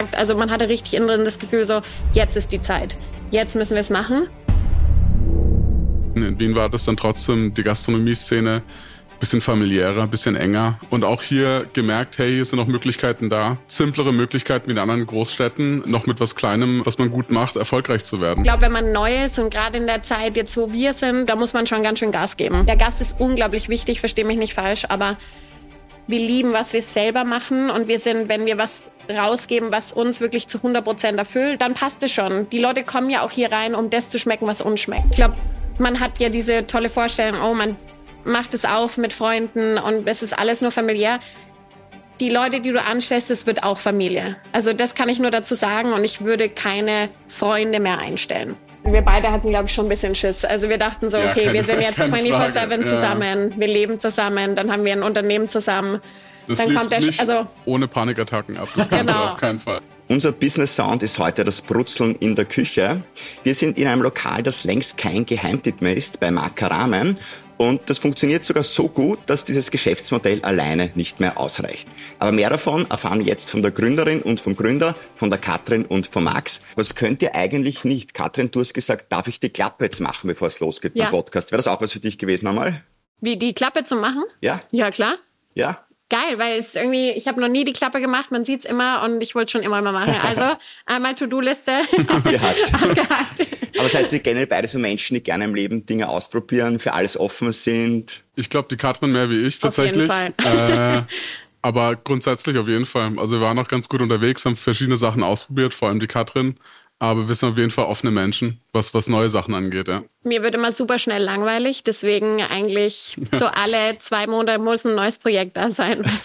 Also man hatte richtig innen drin das Gefühl so, jetzt ist die Zeit. Jetzt müssen wir es machen. In Wien war das dann trotzdem die Gastronomie-Szene ein bisschen familiärer, ein bisschen enger. Und auch hier gemerkt, hey, hier sind noch Möglichkeiten da. Simplere Möglichkeiten wie in anderen Großstädten, noch mit was Kleinem, was man gut macht, erfolgreich zu werden. Ich glaube, wenn man neu ist und gerade in der Zeit, jetzt wo wir sind, da muss man schon ganz schön Gas geben. Der Gast ist unglaublich wichtig, verstehe mich nicht falsch, aber wir lieben, was wir selber machen und wir sind, wenn wir was rausgeben, was uns wirklich zu 100% erfüllt, dann passt es schon. Die Leute kommen ja auch hier rein, um das zu schmecken, was uns schmeckt. Ich glaube, man hat ja diese tolle Vorstellung, oh, man macht es auf mit Freunden und es ist alles nur familiär. Die Leute, die du anstellst, das wird auch Familie. Also das kann ich nur dazu sagen und ich würde keine Freunde mehr einstellen. Wir beide hatten, glaube ich, schon ein bisschen Schiss. Also wir dachten so, okay, wir sind jetzt 24/7 zusammen, wir leben zusammen, dann haben wir ein Unternehmen zusammen. Das dann lief kommt der nicht ohne Panikattacken ab, das Ganze auf keinen Fall. Unser Business Sound ist heute das Brutzeln in der Küche. Wir sind in einem Lokal, das längst kein Geheimtipp mehr ist, bei Marka Ramen. Und das funktioniert sogar so gut, dass dieses Geschäftsmodell alleine nicht mehr ausreicht. Aber mehr davon erfahren wir jetzt von der Gründerin und vom Gründer, von der Katrin und vom Max. Was könnt ihr eigentlich nicht? Katrin, du hast gesagt, darf ich die Klappe jetzt machen, bevor es losgeht beim Podcast? Wäre das auch was für dich gewesen einmal? Wie, die Klappe zu machen? Ja. Ja, klar. Ja. Geil, weil es irgendwie, ich habe noch nie die Klappe gemacht, man sieht's immer und ich wollte schon immer mal machen. Also einmal To-Do-Liste. Abgehakt. Abgehakt. Aber seid ihr generell beide so Menschen, die gerne im Leben Dinge ausprobieren, für alles offen sind? Ich glaube, die Katrin mehr wie ich tatsächlich. Auf jeden Fall. Aber grundsätzlich auf jeden Fall. Also wir waren auch ganz gut unterwegs, haben verschiedene Sachen ausprobiert, vor allem die Katrin. Aber wir sind auf jeden Fall offene Menschen, was neue Sachen angeht, ja. Mir wird immer super schnell langweilig, deswegen eigentlich so alle 2 Monate muss ein neues Projekt da sein, weil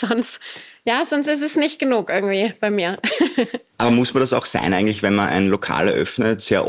sonst ist es nicht genug irgendwie bei mir. Aber muss man das auch sein eigentlich, wenn man ein Lokal eröffnet, sehr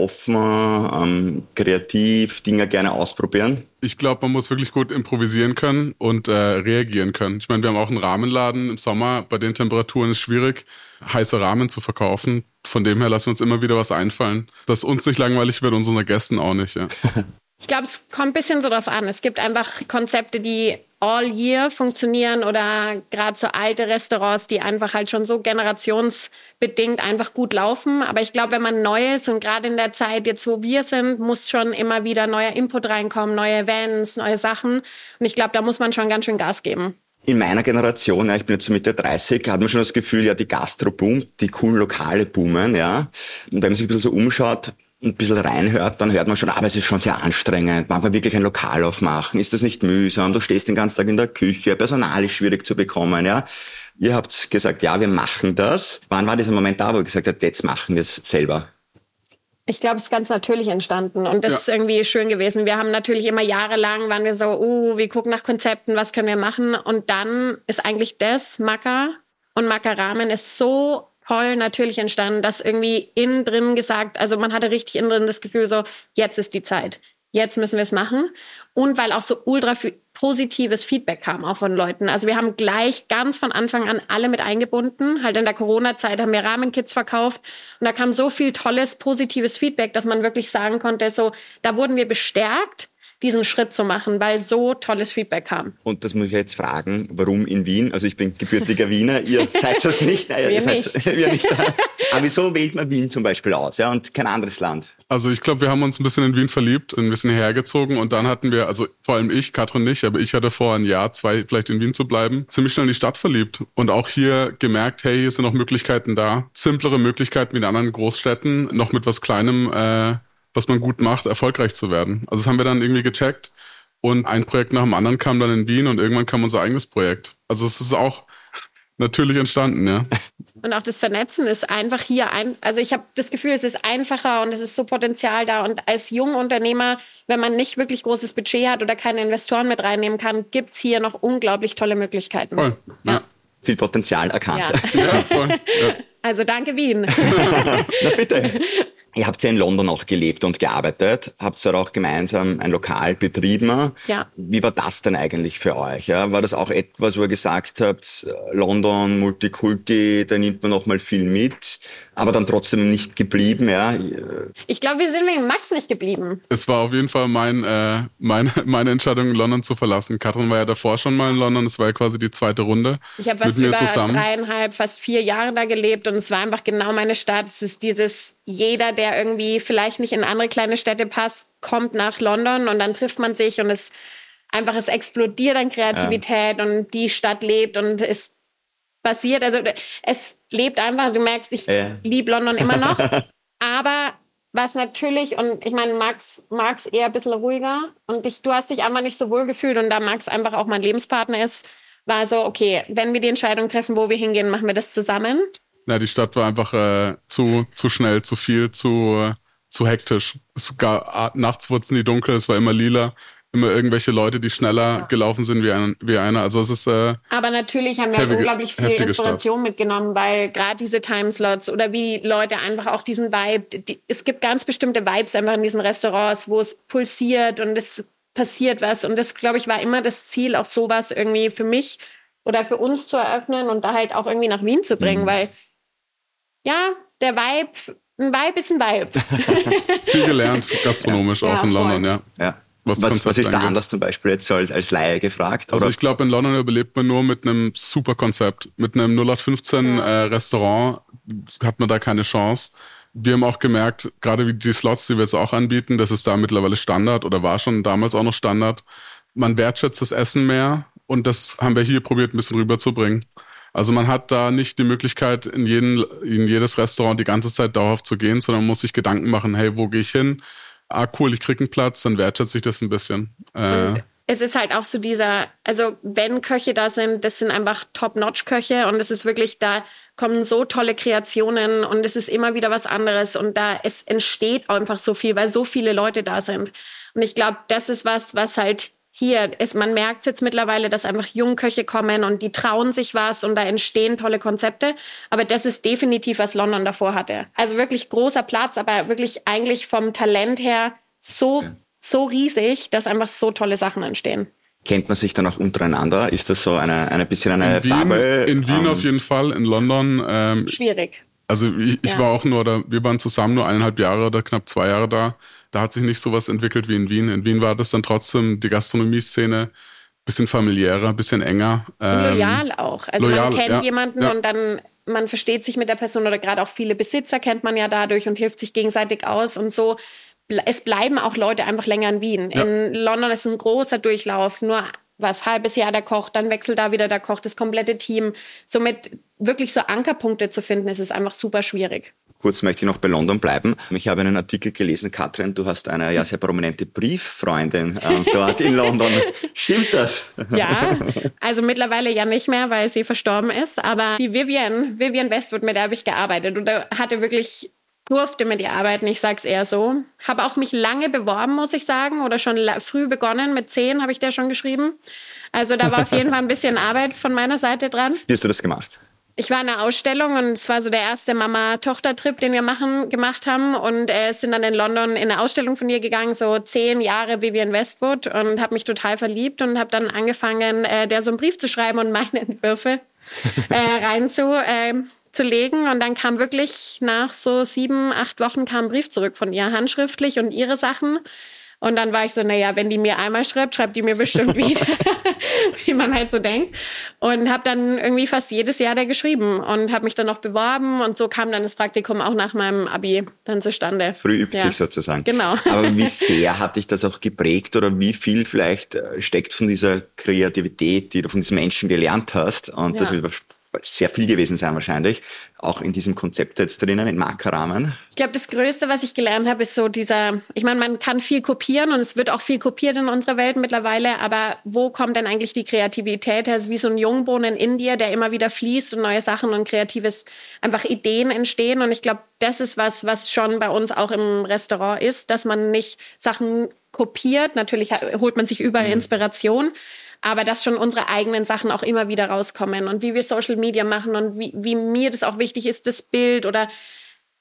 offen, kreativ, Dinge gerne ausprobieren? Ich glaube, man muss wirklich gut improvisieren können und reagieren können. Ich meine, wir haben auch einen Rahmenladen im Sommer. Bei den Temperaturen ist es schwierig, heiße Rahmen zu verkaufen. Von dem her lassen wir uns immer wieder was einfallen, dass uns nicht langweilig wird und unseren Gästen auch nicht. Ja. Ich glaube, es kommt ein bisschen so drauf an. Es gibt einfach Konzepte, die all year funktionieren oder gerade so alte Restaurants, die einfach halt schon so generationsbedingt einfach gut laufen. Aber ich glaube, wenn man neu ist und gerade in der Zeit, jetzt wo wir sind, muss schon immer wieder neuer Input reinkommen, neue Events, neue Sachen. Und ich glaube, da muss man schon ganz schön Gas geben. In meiner Generation, ja, ich bin jetzt so Mitte 30, hat man schon das Gefühl, ja, die Gastro boomt, die coolen Lokale boomen, ja. Und wenn man sich ein bisschen so umschaut, ein bisschen reinhört, dann hört man schon, aber es ist schon sehr anstrengend. Mag man wirklich ein Lokal aufmachen? Ist das nicht mühsam? Du stehst den ganzen Tag in der Küche, Personal ist schwierig zu bekommen, ja. Ihr habt gesagt, ja, wir machen das. Wann war dieser Moment da, wo ihr gesagt habt, jetzt machen wir es selber? Ich glaube, es ist ganz natürlich entstanden und das ist irgendwie schön gewesen. Wir haben natürlich immer jahrelang, waren wir so, wir gucken nach Konzepten, was können wir machen? Und dann ist eigentlich das Marka und Marka Ramen ist so toll natürlich entstanden, dass irgendwie innen drin gesagt, also man hatte richtig innen drin das Gefühl so, jetzt ist die Zeit. Jetzt müssen wir es machen. Und weil auch so ultra positives Feedback kam auch von Leuten. Also wir haben gleich ganz von Anfang an alle mit eingebunden. Halt in der Corona-Zeit haben wir Rahmenkits verkauft. Und da kam so viel tolles, positives Feedback, dass man wirklich sagen konnte, so, da wurden wir bestärkt, diesen Schritt zu machen, weil so tolles Feedback kam. Und das muss ich jetzt fragen, warum in Wien? Also ich bin gebürtiger Wiener, ihr seid das nicht. Wir nicht. Aber wieso wählt man Wien zum Beispiel aus, ja, und kein anderes Land? Also ich glaube, wir haben uns ein bisschen in Wien verliebt, sind ein bisschen hergezogen und dann hatten wir, also vor allem ich, Katrin nicht, aber ich hatte vor, 1 Jahr, 2 vielleicht in Wien zu bleiben, ziemlich schnell in die Stadt verliebt und auch hier gemerkt, hey, hier sind noch Möglichkeiten da. Simplere Möglichkeiten wie in anderen Großstädten, noch mit was Kleinem, was man gut macht, erfolgreich zu werden. Also das haben wir dann irgendwie gecheckt und ein Projekt nach dem anderen kam dann in Wien und irgendwann kam unser eigenes Projekt. Also es ist auch natürlich entstanden, ja. Und auch das Vernetzen ist einfach hier also ich habe das Gefühl, es ist einfacher und es ist so Potenzial da. Und als junger Unternehmer, wenn man nicht wirklich großes Budget hat oder keine Investoren mit reinnehmen kann, gibt's hier noch unglaublich tolle Möglichkeiten. Voll, ja. Viel Potenzial erkannt. Ja. Ja, voll. Ja. Also danke Wien. Na bitte. Ihr habt ja in London auch gelebt und gearbeitet, habt dort auch gemeinsam ein Lokal betrieben. Ja. Wie war das denn eigentlich für euch? Ja, war das auch etwas, wo ihr gesagt habt, London, Multikulti, da nimmt man noch mal viel mit, aber dann trotzdem nicht geblieben? Ja? Ich glaube, wir sind wegen Max nicht geblieben. Es war auf jeden Fall meine Entscheidung, London zu verlassen. Katrin war ja davor schon mal in London, es war ja quasi die zweite Runde. Ich habe fast über 3,5, fast 4 Jahre da gelebt und es war einfach genau meine Stadt. Es ist jeder, der irgendwie vielleicht nicht in andere kleine Städte passt, kommt nach London und dann trifft man sich und es explodiert an Kreativität und die Stadt lebt und es passiert. Also es lebt einfach, du merkst, ich liebe London immer noch. Aber was natürlich, und ich meine, Max eher ein bisschen ruhiger und du hast dich einfach nicht so wohl gefühlt und da Max einfach auch mein Lebenspartner ist, war so, okay, wenn wir die Entscheidung treffen, wo wir hingehen, machen wir das zusammen. Ja, die Stadt war einfach zu schnell, zu viel, zu hektisch. Nachts wurde es nie dunkel, es war immer lila. Immer irgendwelche Leute, die schneller gelaufen sind wie einer. Also es ist aber natürlich haben wir unglaublich viel Inspiration mitgenommen, weil gerade diese Timeslots oder wie die Leute einfach auch diesen Vibe, es gibt ganz bestimmte Vibes einfach in diesen Restaurants, wo es pulsiert und es passiert was. Und das, glaube ich, war immer das Ziel, auch sowas irgendwie für mich oder für uns zu eröffnen und da halt auch irgendwie nach Wien zu bringen, weil ja, ein Vibe ist ein Vibe. Viel gelernt, gastronomisch auch in London, ja. Was ist da anders zum Beispiel jetzt so als Laie gefragt? Also oder? ich glaube, in London überlebt man nur mit einem super Konzept. Mit einem 0815 Restaurant hat man da keine Chance. Wir haben auch gemerkt, gerade wie die Slots, die wir jetzt auch anbieten, das ist da mittlerweile Standard oder war schon damals auch noch Standard. Man wertschätzt das Essen mehr und das haben wir hier probiert ein bisschen rüberzubringen. Also man hat da nicht die Möglichkeit, in jedes Restaurant die ganze Zeit dauerhaft zu gehen, sondern man muss sich Gedanken machen, hey, wo gehe ich hin? Cool, ich kriege einen Platz, dann wertschätze ich das ein bisschen. Es ist halt auch so also wenn Köche da sind, das sind einfach Top-Notch-Köche und es ist wirklich, da kommen so tolle Kreationen und es ist immer wieder was anderes und es entsteht einfach so viel, weil so viele Leute da sind. Und ich glaube, das ist was halt hier ist, man merkt jetzt mittlerweile, dass einfach Jungköche kommen und die trauen sich was und da entstehen tolle Konzepte. Aber das ist definitiv, was London davor hatte. Also wirklich großer Platz, aber wirklich eigentlich vom Talent her so riesig, dass einfach so tolle Sachen entstehen. Kennt man sich dann auch untereinander? Ist das so eine bisschen eine Bubble? In Wien auf jeden Fall, in London. Schwierig. Also ich war auch wir waren zusammen nur 1,5 Jahre oder knapp 2 Jahre da. Da hat sich nicht sowas entwickelt wie in Wien. In Wien war das dann trotzdem die Gastronomie-Szene bisschen familiärer, bisschen enger. Loyal auch. Also loyal, man kennt jemanden und dann man versteht sich mit der Person oder gerade auch viele Besitzer kennt man ja dadurch und hilft sich gegenseitig aus und so. Es bleiben auch Leute einfach länger in Wien. Ja. In London ist ein großer Durchlauf, nur halbes Jahr der Koch, dann wechselt da wieder der Koch, das komplette Team. Somit wirklich so Ankerpunkte zu finden, ist es einfach super schwierig. Kurz möchte ich noch bei London bleiben. Ich habe einen Artikel gelesen, Katrin, du hast eine sehr prominente Brieffreundin dort in London. Stimmt das? Ja, also mittlerweile ja nicht mehr, weil sie verstorben ist. Aber die Vivian Westwood, mit der habe ich gearbeitet und durfte mit ihr arbeiten, ich sag's eher so. Habe auch mich lange beworben, muss ich sagen, oder schon früh begonnen, mit 10 habe ich der schon geschrieben. Also da war auf jeden Fall ein bisschen Arbeit von meiner Seite dran. Wie hast du das gemacht? Ich war in einer Ausstellung und es war so der erste Mama-Tochter-Trip, den wir gemacht haben und sind dann in London in eine Ausstellung von ihr gegangen, so 10 Jahre Vivian Westwood und habe mich total verliebt und habe dann angefangen, der so einen Brief zu schreiben und meine Entwürfe reinzulegen und dann kam wirklich nach so 7-8 Wochen kam ein Brief zurück von ihr, handschriftlich und ihre Sachen. Und dann war ich so, naja, wenn die mir einmal schreibt die mir bestimmt wieder, wie man halt so denkt. Und habe dann irgendwie fast jedes Jahr da geschrieben und habe mich dann noch beworben. Und so kam dann das Praktikum auch nach meinem Abi dann zustande. Früh übt sich sozusagen. Genau. Aber wie sehr hat dich das auch geprägt oder wie viel vielleicht steckt von dieser Kreativität, die du von diesen Menschen gelernt hast? Und das wird sehr viel gewesen sein wahrscheinlich, auch in diesem Konzept jetzt drinnen, in Markenrahmen. Ich glaube, das Größte, was ich gelernt habe, ist so ich meine, man kann viel kopieren und es wird auch viel kopiert in unserer Welt mittlerweile, aber wo kommt denn eigentlich die Kreativität her? Es ist wie so ein Jungbrunnen in dir, der immer wieder fließt und neue Sachen und kreatives, einfach Ideen entstehen und ich glaube, das ist was schon bei uns auch im Restaurant ist, dass man nicht Sachen kopiert, natürlich holt man sich überall Inspiration, aber dass schon unsere eigenen Sachen auch immer wieder rauskommen und wie wir Social Media machen und wie mir das auch wichtig ist, das Bild oder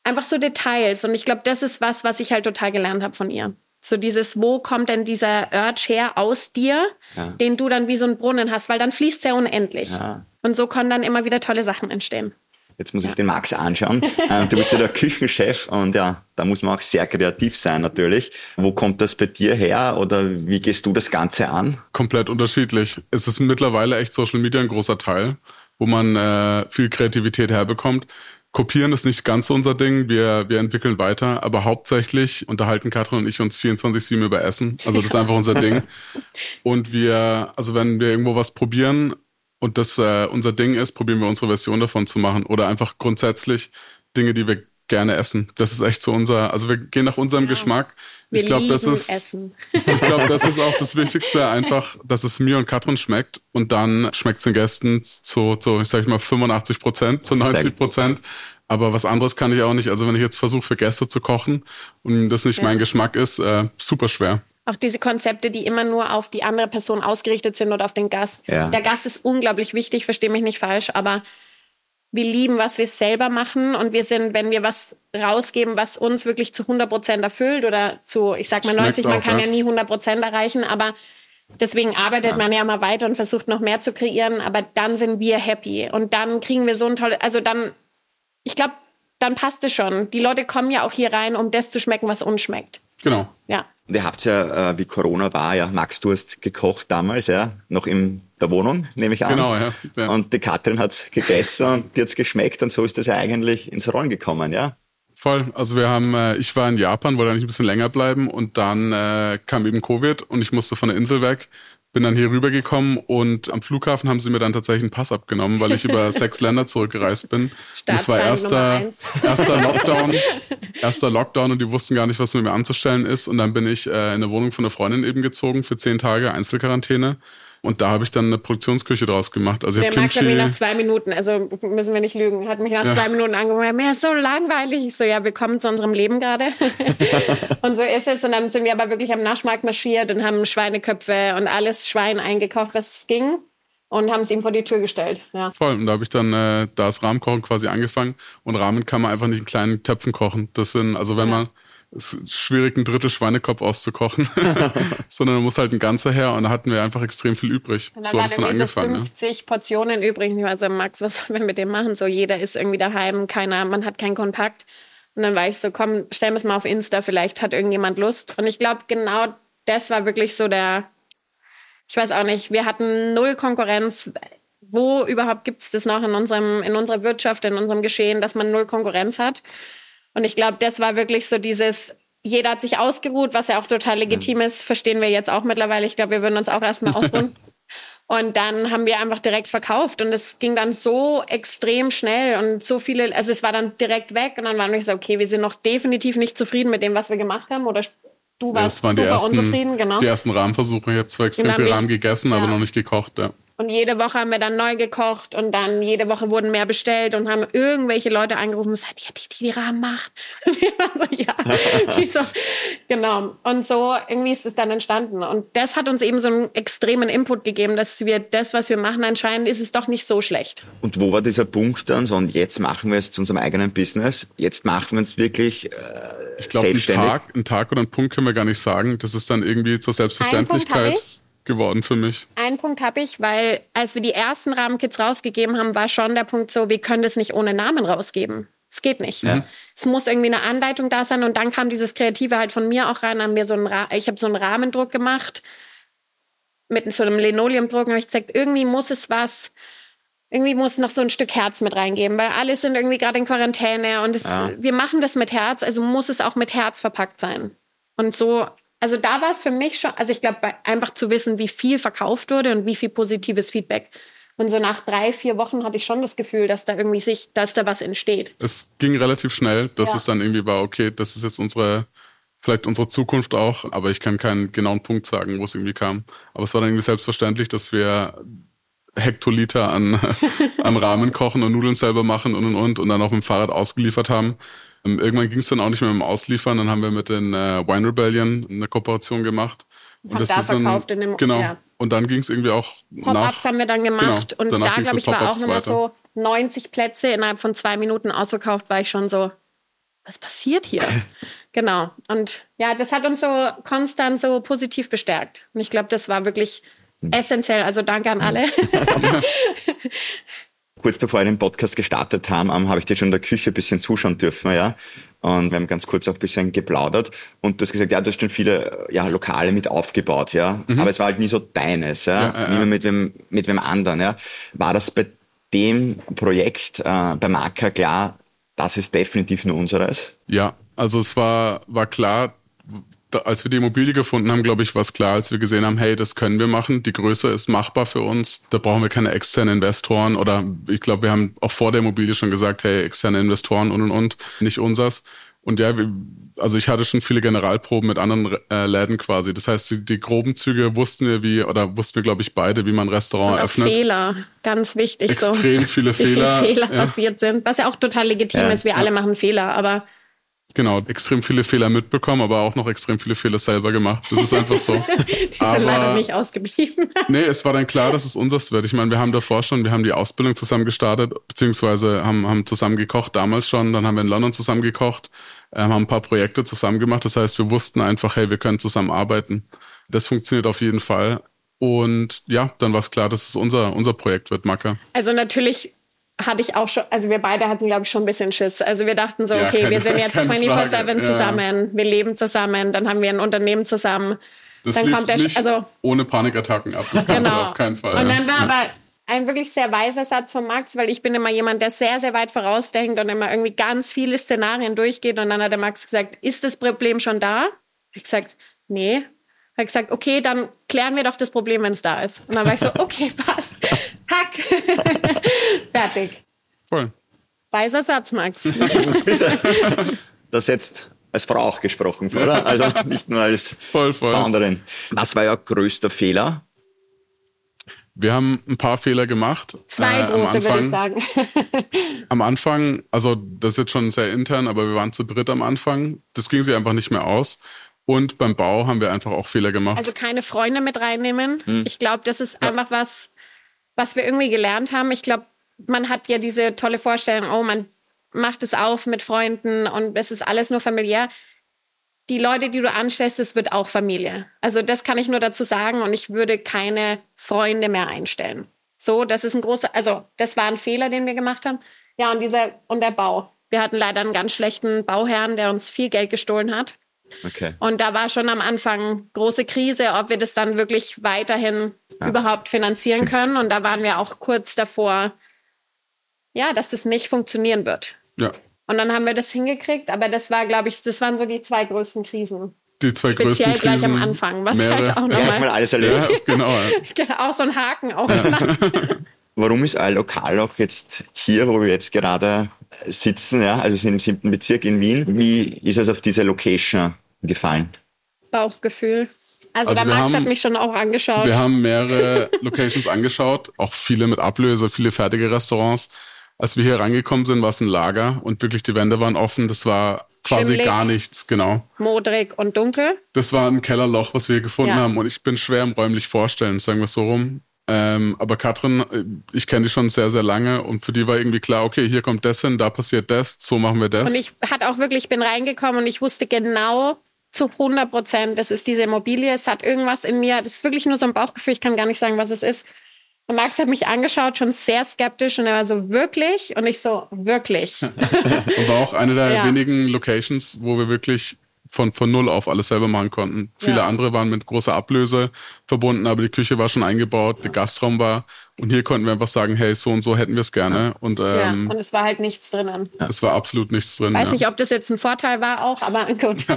einfach so Details. Und ich glaube, das ist was ich halt total gelernt habe von ihr. So dieses, wo kommt denn dieser Urge her aus dir, den du dann wie so einen Brunnen hast, weil dann fließt es ja unendlich. Ja. Und so können dann immer wieder tolle Sachen entstehen. Jetzt muss ich den Max anschauen. Du bist ja der Küchenchef und ja, da muss man auch sehr kreativ sein natürlich. Wo kommt das bei dir her oder wie gehst du das Ganze an? Komplett unterschiedlich. Es ist mittlerweile echt Social Media ein großer Teil, wo man viel Kreativität herbekommt. Kopieren ist nicht ganz so unser Ding. Wir entwickeln weiter, aber hauptsächlich unterhalten Katrin und ich uns 24/7 über Essen. Also das ist einfach unser Ding. Und wenn wir irgendwo was probieren und das unser Ding ist, probieren wir unsere Version davon zu machen. Oder einfach grundsätzlich Dinge, die wir gerne essen. Das ist echt so also wir gehen nach unserem Geschmack. Ich glaube, das ist auch das Wichtigste, einfach, dass es mir und Katrin schmeckt und dann schmeckt es den Gästen zu ich sag mal 85%, zu 90%. Aber was anderes kann ich auch nicht. Also wenn ich jetzt versuche, für Gäste zu kochen und das nicht mein Geschmack ist, super schwer. Auch diese Konzepte, die immer nur auf die andere Person ausgerichtet sind oder auf den Gast. Ja. Der Gast ist unglaublich wichtig, verstehe mich nicht falsch, aber wir lieben, was wir selber machen und wir sind, wenn wir was rausgeben, was uns wirklich zu 100% erfüllt oder zu, ich sag mal 90, man kann ja nie 100% erreichen, aber deswegen arbeitet man ja mal weiter und versucht noch mehr zu kreieren, aber dann sind wir happy und dann kriegen wir so ein tolles, ich glaube, dann passt es schon. Die Leute kommen ja auch hier rein, um das zu schmecken, was uns schmeckt. Genau. Ja. Und ihr habt ja, wie Corona war, ja, Max, du hast gekocht damals, ja, noch in der Wohnung, nehme ich an. Genau, ja. Und die Katrin hat gegessen und dir hat's geschmeckt und so ist das ja eigentlich ins Rollen gekommen, ja? Voll. Also ich war in Japan, wollte eigentlich ein bisschen länger bleiben und dann kam eben Covid und ich musste von der Insel weg. Bin dann hier rübergekommen und am Flughafen haben sie mir dann tatsächlich einen Pass abgenommen, weil ich über 6 Länder zurückgereist bin. Und das war erster Lockdown und die wussten gar nicht, was mit mir anzustellen ist. Und dann bin ich in eine Wohnung von einer Freundin eben gezogen für 10 Tage Einzelquarantäne. Und da habe ich dann eine Produktionsküche draus gemacht. Also der Max hat mich nach 2 Minuten, also müssen wir nicht lügen, hat mich nach 2 Minuten angerufen, mir ist so langweilig. Ich so, ja, willkommen zu unserem Leben gerade. Und so ist es. Und dann sind wir aber wirklich am Naschmarkt marschiert und haben Schweineköpfe und alles Schwein eingekocht, was ging. Und haben es ihm vor die Tür gestellt. Ja. Voll. Und da habe ich dann das Rahmenkochen quasi angefangen. Und Ramen kann man einfach nicht in kleinen Töpfen kochen. Das sind, also wenn man... Es ist schwierig, ein Drittel Schweinekopf auszukochen, sondern da muss halt ein ganzer her und da hatten wir einfach extrem viel übrig. Und dann so hat es dann angefangen. So 50 Portionen übrig. Und ich war so, Max, was sollen wir mit dem machen? So, jeder ist irgendwie daheim, man hat keinen Kontakt. Und dann war ich so, komm, stellen wir es mal auf Insta, vielleicht hat irgendjemand Lust. Und ich glaube, genau das war wirklich so ich weiß auch nicht, wir hatten 0 Konkurrenz. Wo überhaupt gibt es das noch in unserer Wirtschaft, in unserem Geschehen, dass man 0 Konkurrenz hat? Und ich glaube, das war wirklich so jeder hat sich ausgeruht, was ja auch total legitim ist, verstehen wir jetzt auch mittlerweile. Ich glaube, wir würden uns auch erstmal ausruhen. Und dann haben wir einfach direkt verkauft und es ging dann so extrem schnell und so viele, also es war dann direkt weg und dann waren wir so, okay, wir sind noch definitiv nicht zufrieden mit dem, was wir gemacht haben oder du warst super unzufrieden, genau. Die ersten Rahmenversuche, ich habe zwar extrem viel Rahmen gegessen, aber noch nicht gekocht, ja. Und jede Woche haben wir dann neu gekocht und dann jede Woche wurden mehr bestellt und haben irgendwelche Leute angerufen und gesagt, ja, die Rahmen macht. Und wir waren so, ja. Genau. Und so irgendwie ist es dann entstanden. Und das hat uns eben so einen extremen Input gegeben, dass wir das, was wir machen, anscheinend ist es doch nicht so schlecht. Und wo war dieser Punkt dann so, und jetzt machen wir es zu unserem eigenen Business, jetzt machen wir es wirklich ich glaube, selbstständig? einen Tag oder einen Punkt können wir gar nicht sagen. Das ist dann irgendwie zur Selbstverständlichkeit geworden für mich. Einen Punkt habe ich, weil als wir die ersten Rahmenkits rausgegeben haben, war schon der Punkt so, wir können das nicht ohne Namen rausgeben. Es geht nicht. Ja. Es muss irgendwie eine Anleitung da sein und dann kam dieses Kreative halt von mir auch rein. Ich habe so einen Rahmendruck gemacht mit so einem Linoleumdruck und habe ich gesagt, irgendwie muss noch so ein Stück Herz mit reingeben, weil alle sind irgendwie gerade in Quarantäne und wir machen das mit Herz, also muss es auch mit Herz verpackt sein. Und so, also da war es für mich schon, also ich glaube, einfach zu wissen, wie viel verkauft wurde und wie viel positives Feedback. Und so nach 3-4 Wochen hatte ich schon das Gefühl, dass da was entsteht. Es ging relativ schnell, dass es dann irgendwie war, okay, das ist jetzt vielleicht unsere Zukunft auch, aber ich kann keinen genauen Punkt sagen, wo es irgendwie kam. Aber es war dann irgendwie selbstverständlich, dass wir Hektoliter an Ramen kochen und Nudeln selber machen und dann auch mit dem Fahrrad ausgeliefert haben. Irgendwann ging es dann auch nicht mehr mit dem Ausliefern, dann haben wir mit den Wine Rebellion eine Kooperation gemacht. Und das da ist verkauft dann, in dem genau. Ja. Und dann ging es irgendwie auch Pop-ups haben wir dann gemacht. Genau. Und da, glaube ich, war auch nochmal so 90 Plätze innerhalb von 2 Minuten ausverkauft, war ich schon so, was passiert hier? Genau. Und ja, das hat uns so konstant so positiv bestärkt. Und ich glaube, das war wirklich essentiell. Also danke an alle. Kurz bevor wir den Podcast gestartet haben, habe ich dir schon in der Küche ein bisschen zuschauen dürfen, ja. Und wir haben ganz kurz auch ein bisschen geplaudert. Und du hast gesagt, ja, du hast schon viele Lokale mit aufgebaut, ja. Aber es war halt nie so deines, ja. Nie mehr mit wem anderen, ja. War das bei dem Projekt bei Marka klar, das ist definitiv nur unseres? Ja, also es war klar, als wir die Immobilie gefunden haben, glaube ich, war es klar, als wir gesehen haben, hey, das können wir machen, die Größe ist machbar für uns, da brauchen wir keine externen Investoren oder ich glaube, wir haben auch vor der Immobilie schon gesagt, hey, externe Investoren und, nicht unsers. Und ja, also ich hatte schon viele Generalproben mit anderen Läden quasi. Das heißt, die groben Züge wussten wir, glaube ich, beide, wie man ein Restaurant öffnet. Fehler, ganz wichtig. Extrem viele Fehler. Wie viele Fehler passiert sind, was ja auch total legitim ist. Wir alle machen Fehler, aber... Genau, extrem viele Fehler mitbekommen, aber auch noch extrem viele Fehler selber gemacht. Das ist einfach so. Die sind leider nicht ausgeblieben. Nee, es war dann klar, dass es unseres wird. Ich meine, wir haben die Ausbildung zusammen gestartet, beziehungsweise haben zusammen gekocht damals schon. Dann haben wir in London zusammen gekocht, haben ein paar Projekte zusammen gemacht. Das heißt, wir wussten einfach, hey, wir können zusammen arbeiten. Das funktioniert auf jeden Fall. Und ja, dann war es klar, dass es unser Projekt wird, Marka. Also natürlich hatte ich auch schon, also wir beide hatten, glaube ich, schon ein bisschen Schiss. Also wir dachten so, okay, wir sind jetzt 24/7 zusammen, wir leben zusammen, dann haben wir ein Unternehmen zusammen. Das dann lief kommt nicht ohne Panikattacken ab, das Ganze auf keinen Fall. Und dann war aber ein wirklich sehr weiser Satz von Max, weil ich bin immer jemand, der sehr, sehr weit vorausdenkt und immer irgendwie ganz viele Szenarien durchgeht. Und dann hat der Max gesagt, ist das Problem schon da? Ich gesagt, nee. Er hat gesagt, okay, dann klären wir doch das Problem, wenn es da ist. Und dann war ich so, okay, passt. Hack. Fertig. Voll. Weiser Satz, Max. Das jetzt als Frau auch gesprochen, oder? Also nicht nur als voll. Founderin. Was war euer größter Fehler? Wir haben ein paar Fehler gemacht. 2 große, würde ich sagen. Am Anfang, also das ist jetzt schon sehr intern, aber wir waren zu dritt am Anfang. Das ging sich einfach nicht mehr aus. Und beim Bau haben wir einfach auch Fehler gemacht. Also keine Freunde mit reinnehmen. Ich glaube, das ist einfach was wir irgendwie gelernt haben. Ich glaube, man hat ja diese tolle Vorstellung, oh, man macht es auf mit Freunden und es ist alles nur familiär. Die Leute, die du anstellst, das wird auch Familie. Also das kann ich nur dazu sagen und ich würde keine Freunde mehr einstellen. So, das ist das war ein Fehler, den wir gemacht haben. Ja, und der Bau. Wir hatten leider einen ganz schlechten Bauherrn, der uns viel Geld gestohlen hat. Okay. Und da war schon am Anfang große Krise, ob wir das dann wirklich weiterhin überhaupt finanzieren können. Und da waren wir auch kurz davor, dass das nicht funktionieren wird. Ja. Und dann haben wir das hingekriegt, aber das war, glaube ich, das waren so die 2 größten Krisen. Die 2 größten Krisen. Speziell gleich am Anfang, was halt auch nochmal alles erlebt. Ja, genau. Auch so ein Haken auch. Warum ist euer Lokal auch jetzt hier, wo wir jetzt gerade sitzen, also wir sind im 7. Bezirk in Wien. Wie ist es auf diese Location gefallen? Bauchgefühl. Also der Max hat mich schon auch angeschaut. Wir haben mehrere Locations angeschaut, auch viele mit Ablöse, viele fertige Restaurants. Als wir hier reingekommen sind, war es ein Lager und wirklich die Wände waren offen. Das war quasi Schimmelig, gar nichts, genau. Modrig und dunkel. Das war ein Kellerloch, was wir gefunden haben und ich bin schwer im räumlich vorstellen, sagen wir es so rum. Aber Katrin, ich kenne die schon sehr, sehr lange und für die war irgendwie klar, okay, hier kommt das hin, da passiert das, so machen wir das. Und ich bin reingekommen und ich wusste genau zu 100%, das ist diese Immobilie, es hat irgendwas in mir, das ist wirklich nur so ein Bauchgefühl, ich kann gar nicht sagen, was es ist. Und Max hat mich angeschaut, schon sehr skeptisch und er war so, wirklich? Und ich so, wirklich. Und war auch eine der wenigen Locations, wo wir wirklich von null auf alles selber machen konnten. Viele andere waren mit großer Ablöse verbunden, aber die Küche war schon eingebaut, der Gastraum war und hier konnten wir einfach sagen, hey, so und so hätten wir es gerne. Und es war halt nichts drinnen. Es war absolut nichts drin. Weiß nicht, ob das jetzt ein Vorteil war auch, aber gut.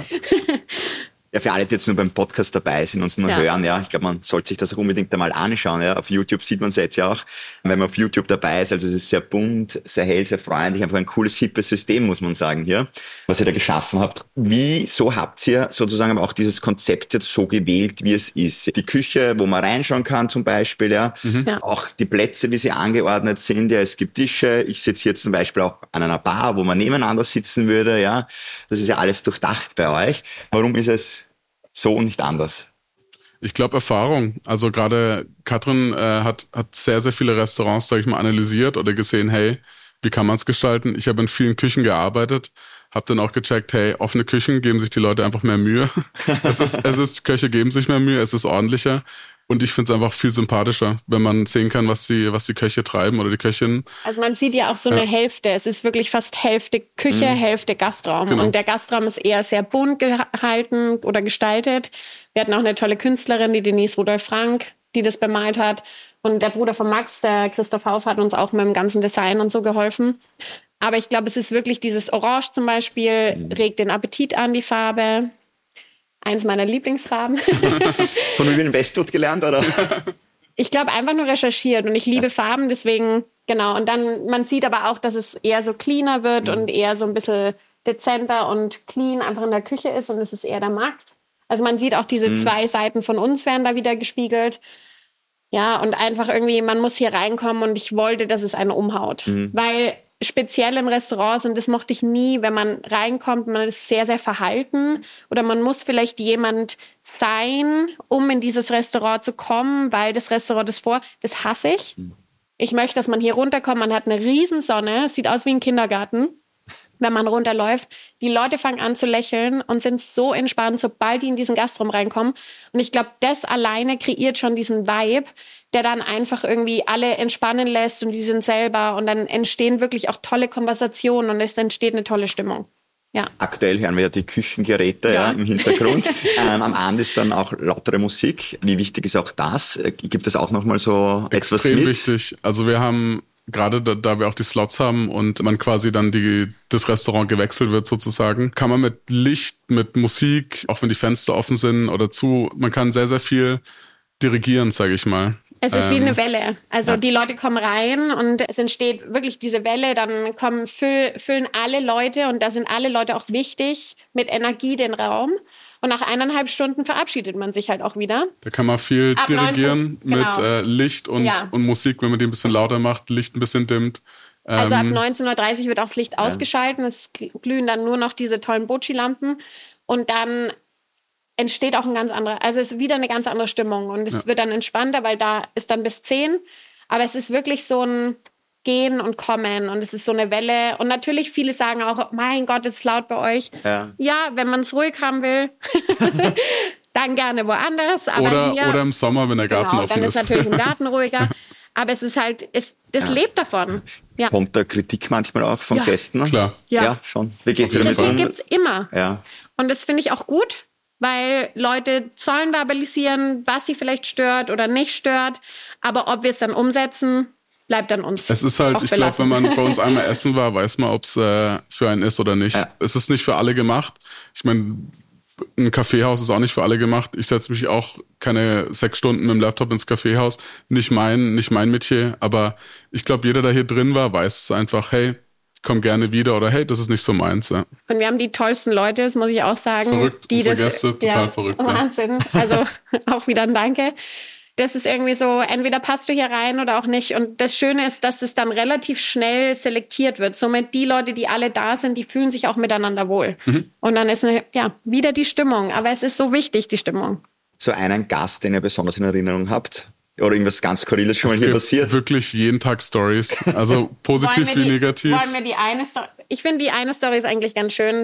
Ja, für alle, die jetzt nur beim Podcast dabei sind und uns nur hören, ich glaube, man sollte sich das auch unbedingt einmal anschauen. Auf YouTube sieht man es jetzt ja auch, wenn man auf YouTube dabei ist. Also es ist sehr bunt, sehr hell, sehr freundlich, einfach ein cooles, hippes System, muss man sagen hier, was ihr da geschaffen habt. Wieso habt ihr sozusagen aber auch dieses Konzept jetzt so gewählt, wie es ist? Die Küche, wo man reinschauen kann zum Beispiel, auch die Plätze, wie sie angeordnet sind, es gibt Tische. Ich sitze hier zum Beispiel auch an einer Bar, wo man nebeneinander sitzen würde, Das ist ja alles durchdacht bei euch. Warum ist es so und nicht anders? Ich glaube Erfahrung. Also gerade Katrin hat sehr, sehr viele Restaurants, sage ich mal, analysiert oder gesehen, hey, wie kann man es gestalten? Ich habe in vielen Küchen gearbeitet. Hab dann auch gecheckt, hey, offene Küchen geben sich die Leute einfach mehr Mühe. Köche geben sich mehr Mühe, es ist ordentlicher. Und ich finde es einfach viel sympathischer, wenn man sehen kann, was die Köche treiben oder die Köchinnen. Also man sieht ja auch so eine Hälfte. Es ist wirklich fast Hälfte Küche, Hälfte Gastraum. Genau. Und der Gastraum ist eher sehr bunt gehalten oder gestaltet. Wir hatten auch eine tolle Künstlerin, die Denise Rudolph Frank, die das bemalt hat. Und der Bruder von Max, der Christoph Hauf, hat uns auch mit dem ganzen Design und so geholfen. Aber ich glaube, es ist wirklich dieses Orange zum Beispiel, regt den Appetit an, die Farbe. Eins meiner Lieblingsfarben. Von Vivienne Westwood gelernt, oder? Ich glaube, einfach nur recherchiert. Und ich liebe Farben, deswegen, genau. Und dann, man sieht aber auch, dass es eher so cleaner wird und eher so ein bisschen dezenter und clean einfach in der Küche ist. Und es ist eher der Max. Also man sieht auch diese zwei Seiten von uns werden da wieder gespiegelt. Ja, und einfach irgendwie, man muss hier reinkommen und ich wollte, dass es einen umhaut. Weil speziell in Restaurants, und das mochte ich nie, wenn man reinkommt, man ist sehr, sehr verhalten oder man muss vielleicht jemand sein, um in dieses Restaurant zu kommen, weil das Restaurant das hasse ich. Ich möchte, dass man hier runterkommt, man hat eine Riesensonne, es sieht aus wie ein Kindergarten, wenn man runterläuft. Die Leute fangen an zu lächeln und sind so entspannt, sobald die in diesen Gastraum reinkommen. Und ich glaube, das alleine kreiert schon diesen Vibe, der dann einfach irgendwie alle entspannen lässt und die sind selber. Und dann entstehen wirklich auch tolle Konversationen und es entsteht eine tolle Stimmung. Ja. Aktuell hören wir ja die Küchengeräte im Hintergrund. Am Abend ist dann auch lautere Musik. Wie wichtig ist auch das? Gibt es auch nochmal so etwas mit? Extrem wichtig. Also wir haben, gerade da wir auch die Slots haben und man quasi dann das Restaurant gewechselt wird sozusagen, kann man mit Licht, mit Musik, auch wenn die Fenster offen sind oder zu, man kann sehr, sehr viel dirigieren, sage ich mal. Es ist wie eine Welle. Also die Leute kommen rein und es entsteht wirklich diese Welle, dann füllen alle Leute und da sind alle Leute auch wichtig mit Energie den Raum. Und nach 1,5 Stunden verabschiedet man sich halt auch wieder. Da kann man viel dirigieren mit Licht und Musik, wenn man die ein bisschen lauter macht, Licht ein bisschen dimmt. Also ab 19.30 Uhr wird auch das Licht ausgeschalten. Es glühen dann nur noch diese tollen Bocci-Lampen. Und dann entsteht auch also es ist wieder eine ganz andere Stimmung. Und es wird dann entspannter, weil da ist dann bis 10. Aber es ist wirklich so ein Gehen und Kommen und es ist so eine Welle. Und natürlich viele sagen auch, mein Gott, es ist laut bei euch. Ja, wenn man es ruhig haben will, dann gerne woanders. Aber oder im Sommer, wenn der Garten offen ist. Dann ist natürlich im Garten ruhiger. Aber es ist halt, das lebt davon. Ja. Kommt da Kritik manchmal auch von Gästen? Klar. Ja, schon. Wie geht's damit um? Kritik gibt's immer. Ja. Und das finde ich auch gut, weil Leute sollen verbalisieren, was sie vielleicht stört oder nicht stört. Aber ob wir es dann umsetzen, bleibt an uns. Es ist halt, ich glaube, wenn man bei uns einmal essen war, weiß man, ob es für einen ist oder nicht. Es ist nicht für alle gemacht. Ich meine, ein Kaffeehaus ist auch nicht für alle gemacht. Ich setze mich auch keine 6 Stunden mit dem Laptop ins Kaffeehaus. Nicht mein Metier. Aber ich glaube, jeder, der hier drin war, weiß es einfach, hey, ich komme gerne wieder oder hey, das ist nicht so meins. Ja. Und wir haben die tollsten Leute, das muss ich auch sagen. Verrückt, unsere Gäste, total verrückt. Wahnsinn. Also auch wieder ein Danke. Das ist irgendwie so, entweder passt du hier rein oder auch nicht. Und das Schöne ist, dass es dann relativ schnell selektiert wird. Somit die Leute, die alle da sind, die fühlen sich auch miteinander wohl. Und dann ist wieder die Stimmung. Aber es ist so wichtig, die Stimmung. So einen Gast, den ihr besonders in Erinnerung habt? Oder irgendwas ganz Skurriles schon mal hier passiert? Es gibt wirklich jeden Tag Stories. Also positiv wie negativ. Wollen wir die eine Story? Ich finde, die eine Story ist eigentlich ganz schön.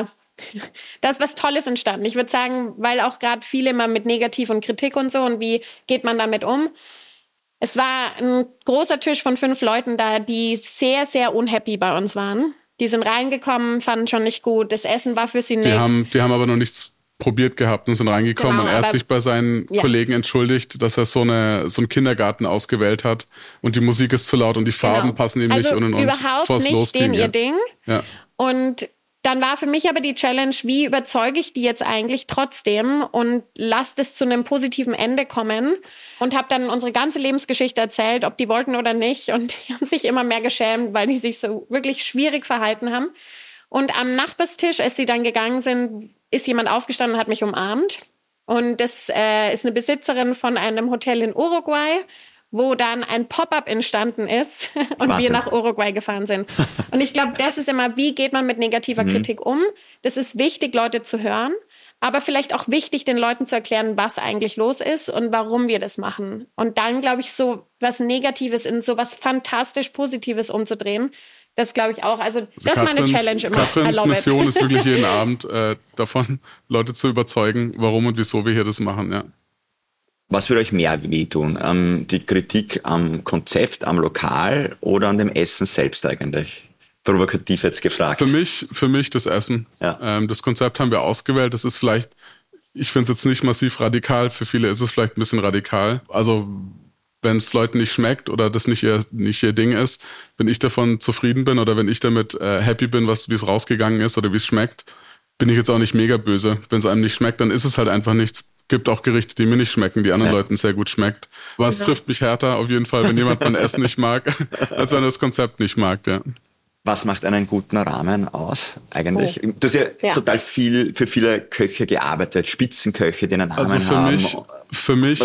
Da ist was Tolles entstanden. Ich würde sagen, weil auch gerade viele immer mit Negativ und Kritik und so und wie geht man damit um. Es war ein großer Tisch von 5 Leuten da, die sehr, sehr unhappy bei uns waren. Die sind reingekommen, fanden schon nicht gut. Das Essen war für sie nichts. Die haben aber noch nichts probiert gehabt und sind reingekommen. Und er hat sich bei seinen Kollegen entschuldigt, dass er so einen Kindergarten ausgewählt hat und die Musik ist zu laut und die Farben passen ihm nicht. Und überhaupt nicht denen ihr Ding. Ja. Und dann war für mich aber die Challenge, wie überzeuge ich die jetzt eigentlich trotzdem und lasse das zu einem positiven Ende kommen. Und habe dann unsere ganze Lebensgeschichte erzählt, ob die wollten oder nicht. Und die haben sich immer mehr geschämt, weil die sich so wirklich schwierig verhalten haben. Und am Nachbarstisch, als die dann gegangen sind, ist jemand aufgestanden und hat mich umarmt. Und das ist eine Besitzerin von einem Hotel in Uruguay, wo dann ein Pop-up entstanden ist und Wahnsinn. Wir nach Uruguay gefahren sind. Und ich glaube, das ist immer, wie geht man mit negativer Kritik um? Das ist wichtig, Leute zu hören, aber vielleicht auch wichtig, den Leuten zu erklären, was eigentlich los ist und warum wir das machen. Und dann, glaube ich, so was Negatives in so was fantastisch Positives umzudrehen, Das glaube ich auch. Also das ist meine Challenge immer. Katrins Mission ist wirklich jeden Abend davon, Leute zu überzeugen, warum und wieso wir hier das machen, ja. Was würde euch mehr wehtun? Die Kritik am Konzept, am Lokal oder an dem Essen selbst eigentlich? Provokativ jetzt gefragt. Für mich das Essen. Ja. Das Konzept haben wir ausgewählt. Das ist vielleicht, ich finde es jetzt nicht massiv radikal. Für viele ist es vielleicht ein bisschen radikal. Also wenn es Leuten nicht schmeckt oder das nicht ihr Ding ist, wenn ich davon zufrieden bin oder wenn ich damit happy bin, wie es rausgegangen ist oder wie es schmeckt, bin ich jetzt auch nicht mega böse. Wenn es einem nicht schmeckt, dann ist es halt einfach nichts. Gibt auch Gerichte, die mir nicht schmecken, die anderen Leuten sehr gut schmeckt. Aber es trifft mich härter auf jeden Fall, wenn jemand mein Essen nicht mag, als wenn er das Konzept nicht mag, ja. Was macht einen guten Ramen aus eigentlich? Du hast ja total viel für viele Köche gearbeitet, Spitzenköche, die einen Namen haben. Für mich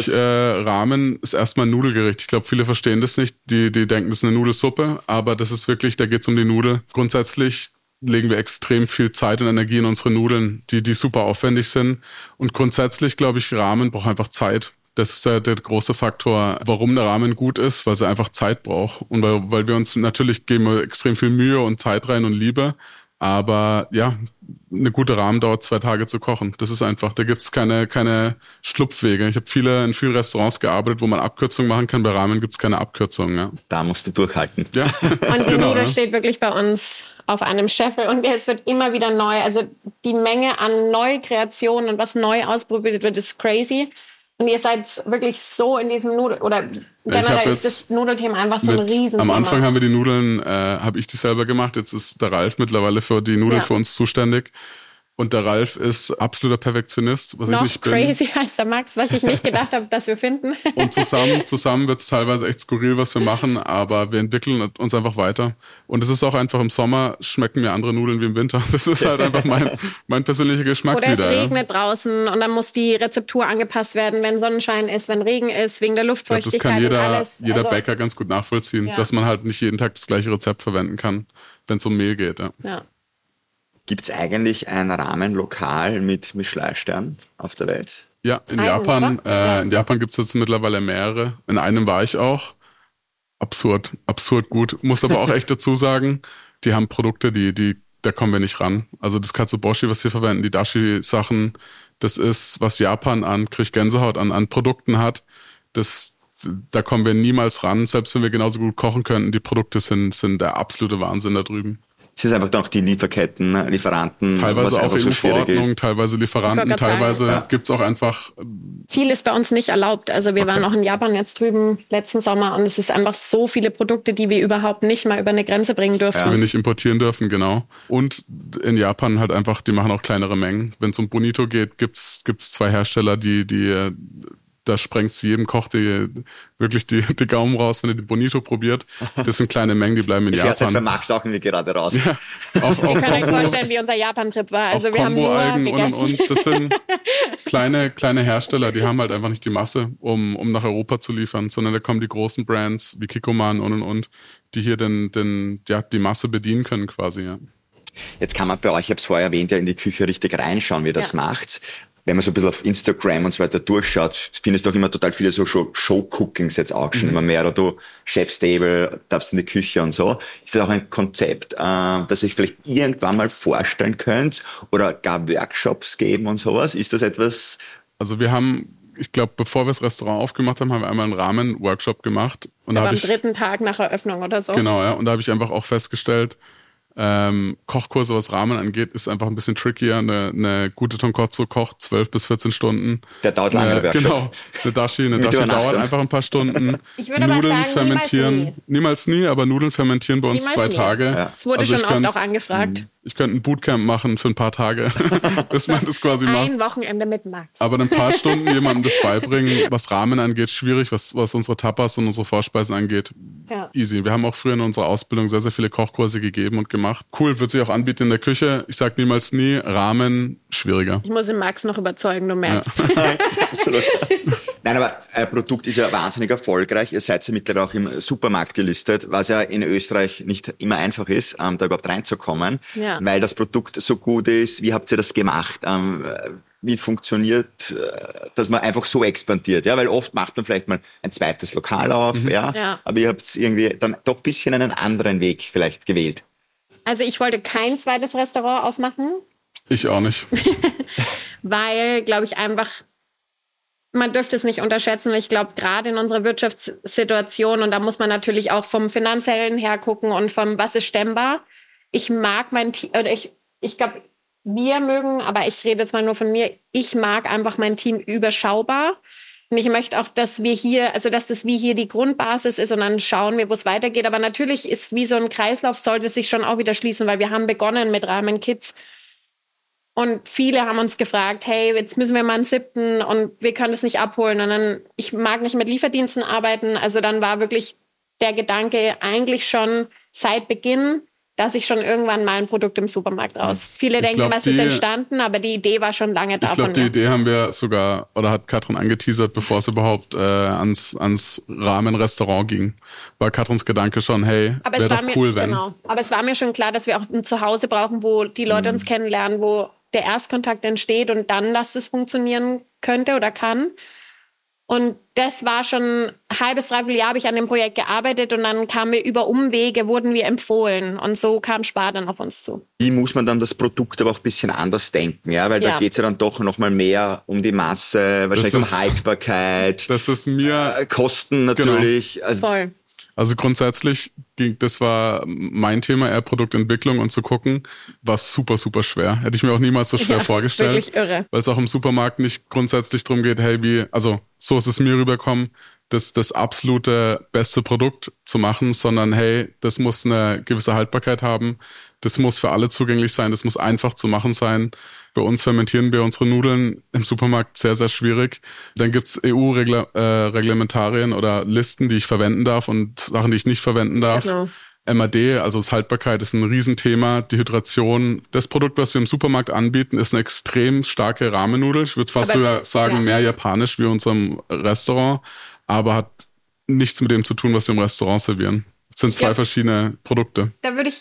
Ramen ist erstmal ein Nudelgericht. Ich glaube, viele verstehen das nicht. Die denken, das ist eine Nudelsuppe, aber das ist wirklich, da geht es um die Nudel. Grundsätzlich legen wir extrem viel Zeit und Energie in unsere Nudeln, die super aufwendig sind. Und grundsätzlich, glaube ich, Ramen braucht einfach Zeit. Das ist der große Faktor, warum der Ramen gut ist, weil er einfach Zeit braucht. Und weil wir uns natürlich geben wir extrem viel Mühe und Zeit rein und Liebe. Aber ja, eine gute Ramen dauert 2 Tage zu kochen. Das ist einfach, da gibt's keine Schlupfwege. Ich habe in vielen Restaurants gearbeitet, wo man Abkürzungen machen kann. Bei Ramen gibt's keine Abkürzungen. Ja. Da musst du durchhalten. Ja. Und die Nudel steht wirklich bei uns auf einem Scheffel und es wird immer wieder neu. Also die Menge an Neukreationen und was neu ausprobiert wird, ist crazy. Und ihr seid wirklich so in diesem oder generell ist das Nudelthema einfach so ein Riesenthema. Am Anfang haben wir die Nudeln, habe ich die selber gemacht. Jetzt ist der Ralf mittlerweile für die Nudeln für uns zuständig. Und der Ralf ist absoluter Perfektionist, was ich nicht bin. Crazy heißt der Max, was ich nicht gedacht habe, dass wir finden. Und zusammen wird es teilweise echt skurril, was wir machen, aber wir entwickeln uns einfach weiter. Und es ist auch einfach, im Sommer schmecken mir andere Nudeln wie im Winter. Das ist halt einfach mein persönlicher Geschmack wieder. Oder es regnet ja. draußen und dann muss die Rezeptur angepasst werden, wenn Sonnenschein ist, wenn Regen ist, wegen der Luftfeuchtigkeit. Ich glaub, das kann jeder also, Bäcker ganz gut nachvollziehen, dass man halt nicht jeden Tag das gleiche Rezept verwenden kann, wenn es um Mehl geht. Ja. Gibt es eigentlich ein Rahmenlokal mit Michelin-Stern auf der Welt? Ja, in Japan gibt es jetzt mittlerweile mehrere. In einem war ich auch. Absurd gut. Muss aber auch echt dazu sagen, die haben Produkte, da kommen wir nicht ran. Also das Katsuobushi, was wir verwenden, die Dashi-Sachen, das ist, was Japan kriege ich Gänsehaut an Produkten hat. Da kommen wir niemals ran, selbst wenn wir genauso gut kochen könnten. Die Produkte sind der absolute Wahnsinn da drüben. Es ist einfach noch die Lieferketten, Lieferanten. Teilweise auch EU-Verordnung, teilweise Lieferanten, teilweise gibt's auch einfach... Viel ist bei uns nicht erlaubt. Also wir waren auch in Japan jetzt drüben letzten Sommer und es ist einfach so viele Produkte, die wir überhaupt nicht mal über eine Grenze bringen dürfen. Die wir nicht importieren dürfen, genau. Und in Japan halt einfach, die machen auch kleinere Mengen. Wenn es um Bonito geht, gibt's 2 Hersteller, da sprengt's jedem Koch wirklich die Gaumen raus, wenn er die Bonito probiert. Das sind kleine Mengen, die bleiben in Japan. Ich höre es bei Max auch irgendwie gerade raus. Ja, ihr könnt euch vorstellen, wie unser Japan-Trip war. Also wir haben nur gegessen. Und das sind kleine Hersteller, die haben halt einfach nicht die Masse, um nach Europa zu liefern, sondern da kommen die großen Brands wie Kikkoman und, die hier die Masse bedienen können quasi. Ja. Jetzt kann man bei euch, ich habe es vorher erwähnt, ja in die Küche richtig reinschauen, wie ihr das macht. Wenn man so ein bisschen auf Instagram und so weiter durchschaut, findest du auch immer total viele so Show-Cookings jetzt auch schon immer mehr. Oder du Chef's-Table, darfst in die Küche und so. Ist das auch ein Konzept, das ihr euch vielleicht irgendwann mal vorstellen könnt? Oder gar Workshops geben und sowas? Ist das etwas? Also wir haben, ich glaube, bevor wir das Restaurant aufgemacht haben, haben wir einmal einen Ramen-Workshop gemacht. Und am 3. Tag nach Eröffnung oder so. Genau, ja. Und da habe ich einfach auch festgestellt, Kochkurse, was Ramen angeht, ist einfach ein bisschen trickier. Eine gute Tonkotsu kocht 12 bis 14 Stunden. Der dauert lange. Genau. Eine Dashi dauert einfach ein paar Stunden. Ich würde Nudeln aber sagen, fermentieren. Niemals nie, aber Nudeln fermentieren bei uns 2 Tage. Ja. Das wurde schon oft auch angefragt. Ich könnte ein Bootcamp machen für ein paar Tage, bis man das quasi macht. Ein Wochenende mit Max. Aber in ein paar Stunden jemandem das beibringen, was Ramen angeht, schwierig, was unsere Tapas und unsere Vorspeisen angeht, easy. Wir haben auch früher in unserer Ausbildung sehr, sehr viele Kochkurse gegeben und gemacht. Cool, wird sich auch anbieten in der Küche. Ich sag niemals nie, Ramen, schwieriger. Ich muss den Max noch überzeugen, du merkst. Ja. Absolut. Nein, aber euer Produkt ist ja wahnsinnig erfolgreich. Ihr seid ja mittlerweile auch im Supermarkt gelistet, was ja in Österreich nicht immer einfach ist, da überhaupt reinzukommen, weil das Produkt so gut ist. Wie habt ihr das gemacht? wie funktioniert, dass man einfach so expandiert, ja, weil oft macht man vielleicht mal ein zweites Lokal auf, ja, aber ihr habt irgendwie dann doch ein bisschen einen anderen Weg vielleicht gewählt. Also ich wollte kein zweites Restaurant aufmachen. Ich auch nicht. Weil, glaube ich, einfach, man dürfte es nicht unterschätzen. Ich glaube, gerade in unserer Wirtschaftssituation, und da muss man natürlich auch vom Finanziellen her gucken und vom, was ist stemmbar. Ich mag mein Team, oder ich glaube, wir mögen, aber ich rede jetzt mal nur von mir, ich mag einfach mein Team überschaubar. Und ich möchte auch, dass wir hier, also dass das wie hier die Grundbasis ist und dann schauen wir, wo es weitergeht. Aber natürlich ist wie so ein Kreislauf, sollte sich schon auch wieder schließen, weil wir haben begonnen mit Ramen Kids. Und viele haben uns gefragt, hey, jetzt müssen wir mal einen 7. und wir können das nicht abholen. Und dann, ich mag nicht mit Lieferdiensten arbeiten. Also dann war wirklich der Gedanke eigentlich schon seit Beginn, dass ich schon irgendwann mal ein Produkt im Supermarkt raus. Viele denken, was ist entstanden, aber die Idee war schon lange da. Ich glaube, die Idee haben wir sogar, oder hat Katrin angeteasert, bevor es überhaupt ans Ramen-Restaurant ging. War Katrins Gedanke schon, hey, wäre doch cool, wenn. Genau. Aber es war mir schon klar, dass wir auch ein Zuhause brauchen, wo die Leute uns kennenlernen, wo der Erstkontakt entsteht und dann, dass es funktionieren könnte oder kann. Und das war schon ein halbes, dreiviertel Jahr habe ich an dem Projekt gearbeitet und dann kamen wir über Umwege, wurden wir empfohlen und so kam Spar dann auf uns zu. Wie muss man dann das Produkt aber auch ein bisschen anders denken, ja? Weil da geht es ja dann doch noch mal mehr um die Masse, wahrscheinlich um Haltbarkeit. Das ist mir... Kosten natürlich. Genau. Voll. Also grundsätzlich das war mein Thema, eher Produktentwicklung und zu gucken, war super, super schwer. Hätte ich mir auch niemals so schwer vorgestellt. Wirklich irre. Weil es auch im Supermarkt nicht grundsätzlich darum geht, hey, so ist es mir rüberkommen, das absolute beste Produkt zu machen, sondern hey, das muss eine gewisse Haltbarkeit haben, das muss für alle zugänglich sein, das muss einfach zu machen sein. Bei uns fermentieren wir unsere Nudeln im Supermarkt sehr, sehr schwierig. Dann gibt's EU-Reglementarien oder Listen, die ich verwenden darf und Sachen, die ich nicht verwenden darf. Genau. MAD, also das Haltbarkeit, ist ein Riesenthema. Die Hydration. Das Produkt, was wir im Supermarkt anbieten, ist eine extrem starke Rahmennudel. Ich würde fast sogar sagen, mehr japanisch wie unserem Restaurant, aber hat nichts mit dem zu tun, was wir im Restaurant servieren. Das sind zwei verschiedene Produkte.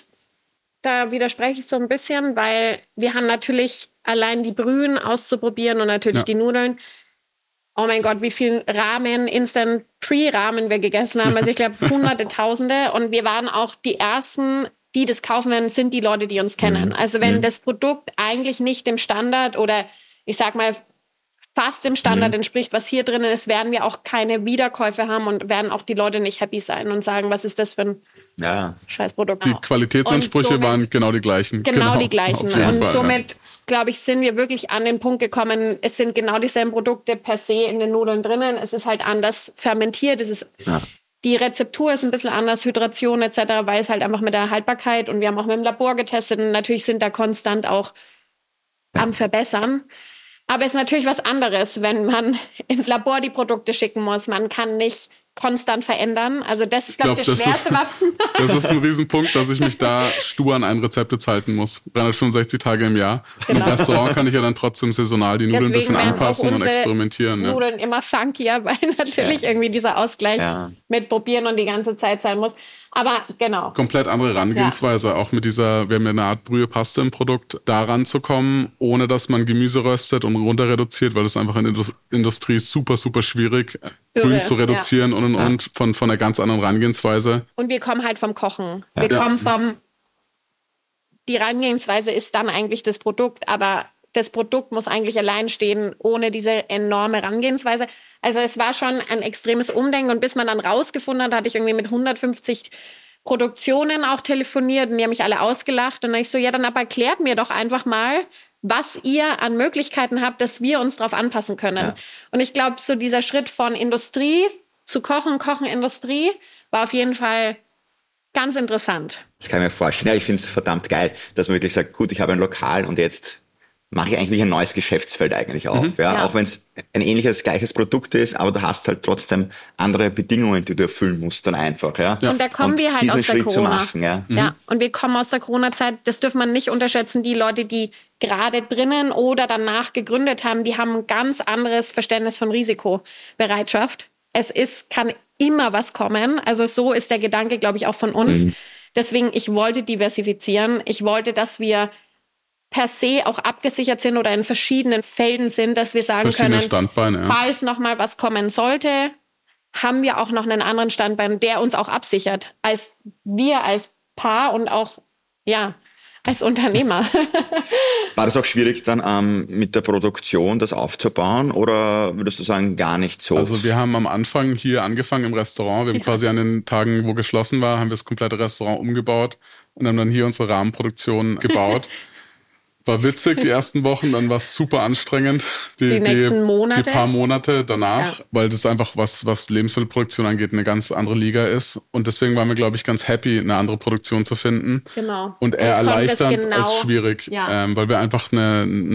Da widerspreche ich so ein bisschen, weil wir haben natürlich allein die Brühen auszuprobieren und natürlich die Nudeln. Oh mein Gott, wie viel Ramen, Instant Pre-Ramen wir gegessen haben. Also ich glaube Hunderte, Tausende. Und wir waren auch die Ersten, die das kaufen werden, sind die Leute, die uns kennen. Also wenn das Produkt eigentlich nicht dem Standard oder ich sag mal fast dem Standard entspricht, was hier drinnen ist, werden wir auch keine Wiederkäufe haben und werden auch die Leute nicht happy sein und sagen, was ist das für ein Scheißprodukt. Die Qualitätsansprüche waren genau die gleichen. Genau die gleichen. Und somit, glaube ich, sind wir wirklich an den Punkt gekommen, es sind genau dieselben Produkte per se in den Nudeln drinnen. Es ist halt anders fermentiert. Die Rezeptur ist ein bisschen anders, Hydration etc., weil es halt einfach mit der Haltbarkeit und wir haben auch mit dem Labor getestet und natürlich sind da konstant auch am Verbessern. Aber es ist natürlich was anderes, wenn man ins Labor die Produkte schicken muss. Man kann nicht konstant verändern. Also das ist, glaube ich, das schwerste Waffen. Das ist ein Riesenpunkt, dass ich mich da stur an ein Rezept jetzt halten muss. 365 Tage im Jahr. Genau. Im Restaurant kann ich ja dann trotzdem saisonal die Nudeln ein bisschen anpassen und experimentieren. Nudeln immer funkier, weil natürlich irgendwie dieser Ausgleich mit Probieren und die ganze Zeit sein muss. Aber genau. Komplett andere Herangehensweise, auch mit dieser, wir haben ja eine Art Brühe-Paste im Produkt, da ranzukommen, ohne dass man Gemüse röstet und runter reduziert, weil das einfach in der Industrie super, super schwierig, Brühen zu reduzieren und von einer ganz anderen Herangehensweise. Und wir kommen halt vom Kochen. Wir kommen die Herangehensweise ist dann eigentlich das Produkt, aber das Produkt muss eigentlich allein stehen, ohne diese enorme Herangehensweise. Also es war schon ein extremes Umdenken und bis man dann rausgefunden hat, hatte ich irgendwie mit 150 Produktionen auch telefoniert und die haben mich alle ausgelacht und dann ich so, ja, dann aber erklärt mir doch einfach mal, was ihr an Möglichkeiten habt, dass wir uns darauf anpassen können. Ja. Und ich glaube, so dieser Schritt von Industrie zu Kochen-Industrie war auf jeden Fall ganz interessant. Das kann ich mir vorstellen. Ja, ich finde es verdammt geil, dass man wirklich sagt, gut, ich habe ein Lokal und jetzt mache ich eigentlich ein neues Geschäftsfeld eigentlich auf. Auch wenn es ein ähnliches, gleiches Produkt ist, aber du hast halt trotzdem andere Bedingungen, die du erfüllen musst dann einfach. Ja. Und da kommen wir halt aus der Schritt Corona. Zu machen, Ja, und wir kommen aus der Corona-Zeit. Das dürfen man nicht unterschätzen. Die Leute, die gerade drinnen oder danach gegründet haben, die haben ein ganz anderes Verständnis von Risikobereitschaft. Kann immer was kommen. Also so ist der Gedanke, glaube ich, auch von uns. Deswegen, ich wollte diversifizieren. Ich wollte, dass wir per se auch abgesichert sind oder in verschiedenen Felden sind, dass wir sagen können, Standbeine, falls nochmal was kommen sollte, haben wir auch noch einen anderen Standbein, der uns auch absichert, als wir als Paar und auch, als Unternehmer. War das auch schwierig dann mit der Produktion, das aufzubauen, oder würdest du sagen, gar nicht so? Also wir haben am Anfang hier angefangen im Restaurant. Wir haben quasi an den Tagen, wo geschlossen war, haben wir das komplette Restaurant umgebaut und haben dann hier unsere Rahmenproduktion gebaut. War witzig, die ersten Wochen, dann war es super anstrengend. Die nächsten Monate. Die paar Monate danach, weil das einfach, was Lebensmittelproduktion angeht, eine ganz andere Liga ist. Und deswegen waren wir, glaube ich, ganz happy, eine andere Produktion zu finden. Genau. Und eher erleichternd als schwierig, weil wir einfach eine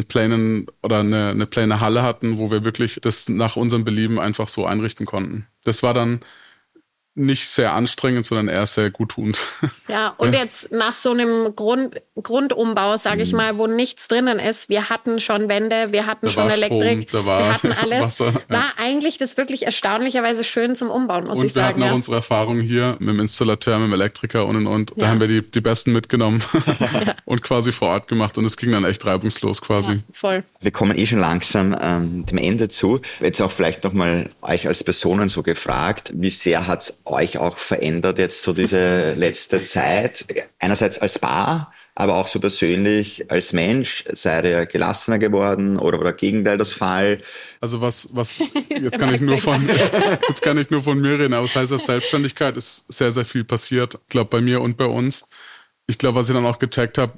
plane Halle hatten, wo wir wirklich das nach unserem Belieben einfach so einrichten konnten. Das war dann nicht sehr anstrengend, sondern eher sehr guttunend. Ja, und jetzt nach so einem Grundumbau, sage ich mal, wo nichts drinnen ist, wir hatten schon Wände, wir hatten schon Elektrik, wir hatten alles. Wasser, war eigentlich das wirklich erstaunlicherweise schön zum Umbauen, muss ich sagen. Und wir hatten auch unsere Erfahrung hier mit dem Installateur, mit dem Elektriker und. Da haben wir die Besten mitgenommen und quasi vor Ort gemacht und es ging dann echt reibungslos quasi. Ja, voll. Wir kommen schon langsam dem Ende zu. Jetzt auch vielleicht nochmal euch als Personen so gefragt, wie sehr hat's euch auch verändert jetzt so diese letzte Zeit? Einerseits als Paar, aber auch so persönlich als Mensch. Seid ihr gelassener geworden oder Gegenteil das Fall? Also jetzt kann ich nur von mir reden, aber das heißt, als Selbstständigkeit ist sehr, sehr viel passiert. Ich glaube, bei mir und bei uns. Ich glaube, was ich dann auch gecheckt habe,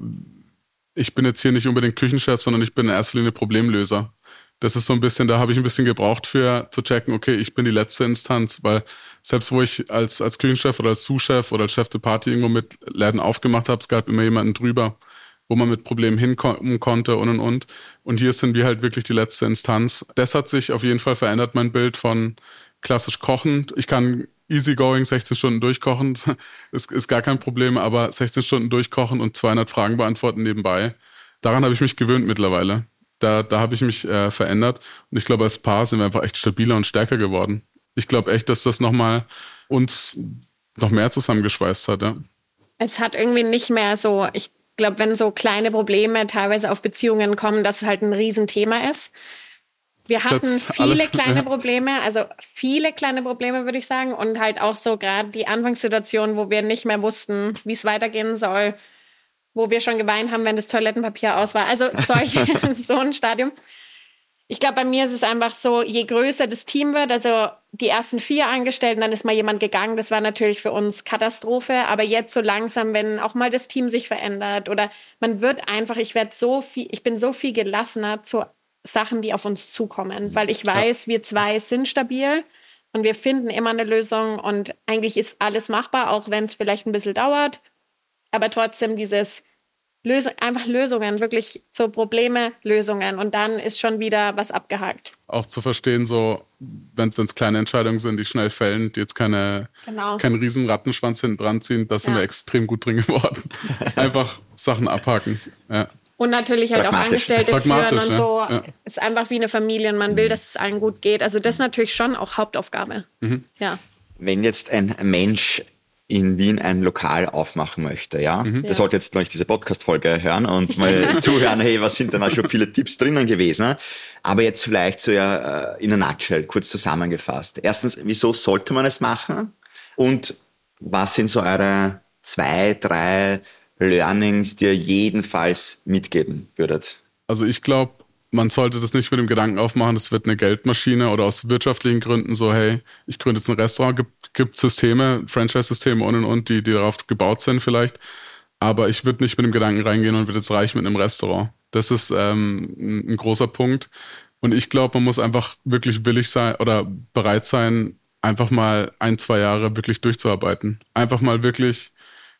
ich bin jetzt hier nicht unbedingt Küchenchef, sondern ich bin in erster Linie Problemlöser. Das ist so ein bisschen, da habe ich ein bisschen gebraucht zu checken, okay, ich bin die letzte Instanz, weil selbst wo ich als Küchenchef oder als Sous-Chef oder als Chef de Partie irgendwo mit Läden aufgemacht habe, es gab immer jemanden drüber, wo man mit Problemen hinkommen konnte und. Und hier sind wir halt wirklich die letzte Instanz. Das hat sich auf jeden Fall verändert, mein Bild von klassisch kochen. Ich kann easygoing 16 Stunden durchkochen, ist gar kein Problem, aber 16 Stunden durchkochen und 200 Fragen beantworten nebenbei. Daran habe ich mich gewöhnt mittlerweile. Da habe ich mich verändert und ich glaube, als Paar sind wir einfach echt stabiler und stärker geworden. Ich glaube echt, dass das nochmal uns noch mehr zusammengeschweißt hat. Ja. Es hat irgendwie nicht mehr so, ich glaube, wenn so kleine Probleme teilweise auf Beziehungen kommen, dass es halt ein Riesenthema ist. Wir hatten viele kleine Probleme, also viele kleine Probleme, würde ich sagen. Und halt auch so gerade die Anfangssituation, wo wir nicht mehr wussten, wie es weitergehen soll, wo wir schon geweint haben, wenn das Toilettenpapier aus war. Also so ein Stadium. Ich glaube, bei mir ist es einfach so, je größer das Team wird, also die ersten 4 Angestellten, dann ist mal jemand gegangen. Das war natürlich für uns Katastrophe. Aber jetzt so langsam, wenn auch mal das Team sich verändert oder man wird einfach, ich bin so viel gelassener zu Sachen, die auf uns zukommen. Weil ich weiß, wir 2 sind stabil und wir finden immer eine Lösung und eigentlich ist alles machbar, auch wenn es vielleicht ein bisschen dauert. Aber trotzdem dieses einfach Lösungen, wirklich so Probleme, Lösungen. Und dann ist schon wieder was abgehakt. Auch zu verstehen, so, wenn es kleine Entscheidungen sind, die schnell fällen, die jetzt keinen riesen Rattenschwanz hinten dran ziehen, da sind wir extrem gut drin geworden. Einfach Sachen abhaken. Ja. Und natürlich halt auch Angestellte führen und so. Ja. Ist einfach wie eine Familie und man will, dass es allen gut geht. Also das ist natürlich schon auch Hauptaufgabe. Mhm. Ja. Wenn jetzt ein Mensch in Wien ein Lokal aufmachen möchte, der sollte jetzt gleich diese Podcast-Folge hören und mal zuhören, hey, was sind denn da schon viele Tipps drinnen gewesen? Aber jetzt vielleicht so in a nutshell, kurz zusammengefasst. Erstens, wieso sollte man es machen? Und was sind so eure 2, 3 Learnings, die ihr jedenfalls mitgeben würdet? Also ich glaube, man sollte das nicht mit dem Gedanken aufmachen, das wird eine Geldmaschine oder aus wirtschaftlichen Gründen so, hey, ich gründe jetzt ein Restaurant, gibt Systeme, Franchise-Systeme und, die darauf gebaut sind vielleicht. Aber ich würde nicht mit dem Gedanken reingehen und würde jetzt reich mit einem Restaurant. Das ist ein großer Punkt. Und ich glaube, man muss einfach wirklich willig sein oder bereit sein, einfach mal 1, 2 Jahre wirklich durchzuarbeiten. Einfach mal wirklich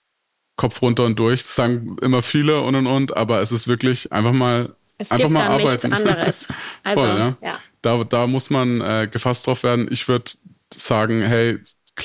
Kopf runter und durch. Das sagen immer viele und, aber es ist wirklich einfach mal arbeiten. Nichts anderes. Also, voll, ja. Da muss man gefasst drauf werden. Ich würde sagen, hey,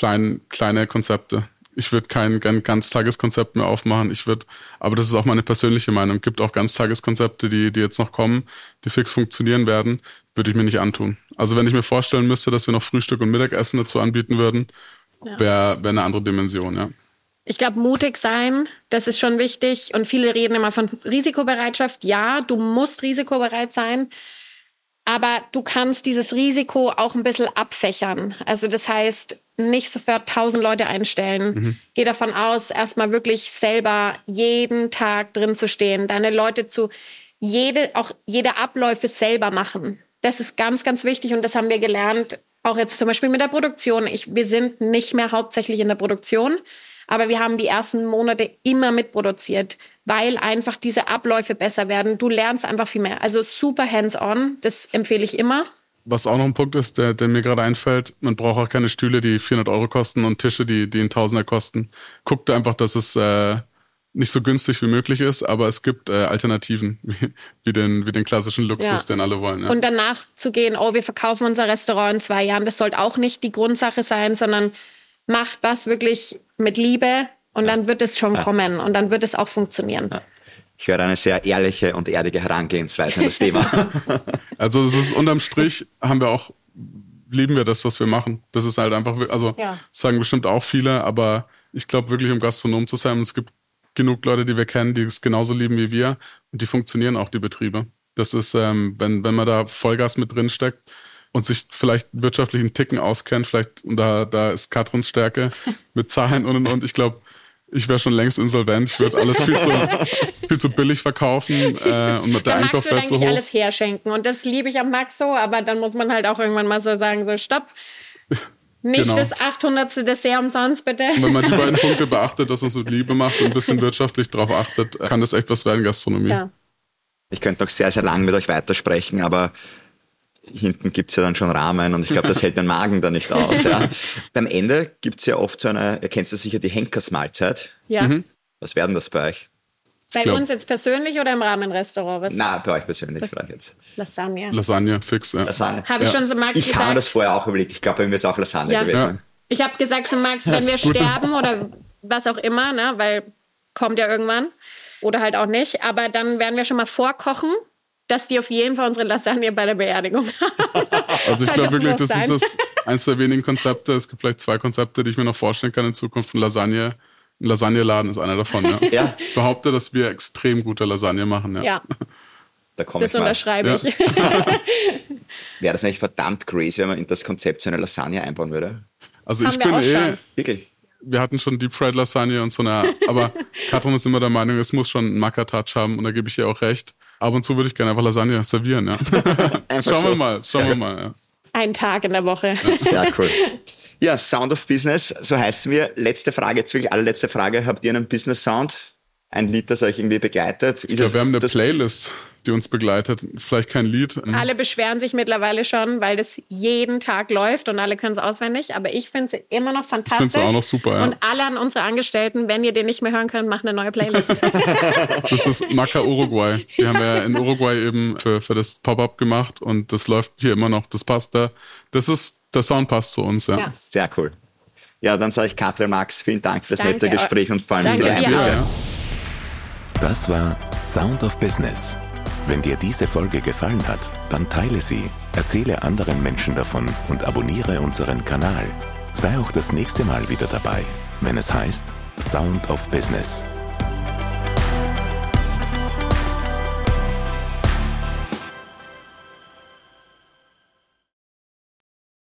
kleine Konzepte. Ich würde kein Ganztageskonzept mehr aufmachen. Aber das ist auch meine persönliche Meinung. Gibt auch Ganztageskonzepte, die jetzt noch kommen, die fix funktionieren werden, würde ich mir nicht antun. Also wenn ich mir vorstellen müsste, dass wir noch Frühstück und Mittagessen dazu anbieten würden, wäre eine andere Dimension, ja. Ich glaube, mutig sein, das ist schon wichtig. Und viele reden immer von Risikobereitschaft. Ja, du musst risikobereit sein. Aber du kannst dieses Risiko auch ein bisschen abfächern. Also das heißt, nicht sofort 1000 Leute einstellen. Geh davon aus, erstmal wirklich selber jeden Tag drin zu stehen. Deine Leute jede Abläufe selber machen. Das ist ganz, ganz wichtig. Und das haben wir gelernt, auch jetzt zum Beispiel mit der Produktion. Wir sind nicht mehr hauptsächlich in der Produktion. Aber wir haben die ersten Monate immer mitproduziert, weil einfach diese Abläufe besser werden. Du lernst einfach viel mehr. Also super hands-on, das empfehle ich immer. Was auch noch ein Punkt ist, der mir gerade einfällt, man braucht auch keine Stühle, die 400 € kosten und Tische, die einen Tausender kosten. Guckt einfach, dass es nicht so günstig wie möglich ist, aber es gibt Alternativen, wie den klassischen Luxus, den alle wollen. Ja. Und danach zu gehen, wir verkaufen unser Restaurant in 2 Jahren, das sollte auch nicht die Grundsache sein, sondern macht was wirklich mit Liebe und dann wird es schon kommen und dann wird es auch funktionieren. Ja. Ich höre eine sehr ehrliche und erdige Herangehensweise an das Thema. Also es ist unterm Strich, lieben wir das, was wir machen. Das ist halt einfach, das sagen bestimmt auch viele, aber ich glaube wirklich, um Gastronom zu sein, es gibt genug Leute, die wir kennen, die es genauso lieben wie wir und die funktionieren auch, die Betriebe. Das ist, wenn man da Vollgas mit drin steckt und sich vielleicht wirtschaftlich einen Ticken auskennt, und da ist Katrins Stärke mit Zahlen und ich glaube, ich wäre schon längst insolvent. Ich würde alles viel zu billig verkaufen und mit der Einkauf wäre zu hoch. Max will eigentlich alles herschenken und das liebe ich am Max so, aber dann muss man halt auch irgendwann mal so sagen, so stopp. Nicht das 800. Dessert umsonst, bitte. Und wenn man die beiden Punkte beachtet, dass man es mit Liebe macht und ein bisschen wirtschaftlich drauf achtet, kann das echt was werden, Gastronomie. Ja. Ich könnte noch sehr, sehr lang mit euch weitersprechen, aber hinten gibt's ja dann schon Rahmen und ich glaube, das hält mein Magen da nicht aus. Ja. Beim Ende gibt's ja oft ihr kennst ja sicher die Henkersmahlzeit. Ja. Was werden das bei euch? Bei uns jetzt persönlich oder im Rahmenrestaurant? Nein, bei euch persönlich vielleicht jetzt. Lasagne, fix, ja. Lasagne. Habe ich schon so Max gesagt. Ich habe mir das vorher auch überlegt. Ich glaube, bei mir ist auch Lasagne gewesen. Ja. Ich habe gesagt zu Max, wenn wir sterben oder was auch immer, ne, weil kommt ja irgendwann oder halt auch nicht, aber dann werden wir schon mal vorkochen, dass die auf jeden Fall unsere Lasagne bei der Beerdigung haben. Also ich glaube wirklich, das ist eins der wenigen Konzepte. Es gibt vielleicht 2 Konzepte, die ich mir noch vorstellen kann in Zukunft. Ein Lasagneladen ist einer davon. Ja. Ja. Ich behaupte, dass wir extrem gute Lasagne machen. Ja. Da komme ich mal. Das unterschreibe ich. Wäre das nicht verdammt crazy, wenn man in das Konzept so eine Lasagne einbauen würde? Also ich bin wirklich. Wir hatten schon Deep Fried Lasagne und so aber Katrin ist immer der Meinung, es muss schon einen Macker-Touch haben und da gebe ich ihr auch recht. Ab und zu würde ich gerne einfach Lasagne servieren, ja. Schauen wir mal, ja. Einen Tag in der Woche. Ja, sehr cool. Ja, Sound of Business, so heißen wir. Letzte Frage, jetzt wirklich allerletzte Frage. Habt ihr einen Business-Sound? Ein Lied, das euch irgendwie begleitet? Ich glaube, wir haben eine Playlist, die uns begleitet. Vielleicht kein Lied. Alle beschweren sich mittlerweile schon, weil das jeden Tag läuft und alle können es auswendig. Aber ich finde es immer noch fantastisch. Ich finde es auch noch super, ja. Und alle an unsere Angestellten, wenn ihr den nicht mehr hören könnt, macht eine neue Playlist. Das ist Maca Uruguay. Die haben wir ja in Uruguay eben für das Pop-Up gemacht und das läuft hier immer noch. Das passt da. Der Sound passt zu uns, ja. Sehr cool. Ja, dann sage ich Katrin, Max, vielen Dank für das nette Gespräch und vor allem für die Einblicke. Das war Sound of Business. Wenn dir diese Folge gefallen hat, dann teile sie, erzähle anderen Menschen davon und abonniere unseren Kanal. Sei auch das nächste Mal wieder dabei, wenn es heißt Sound of Business.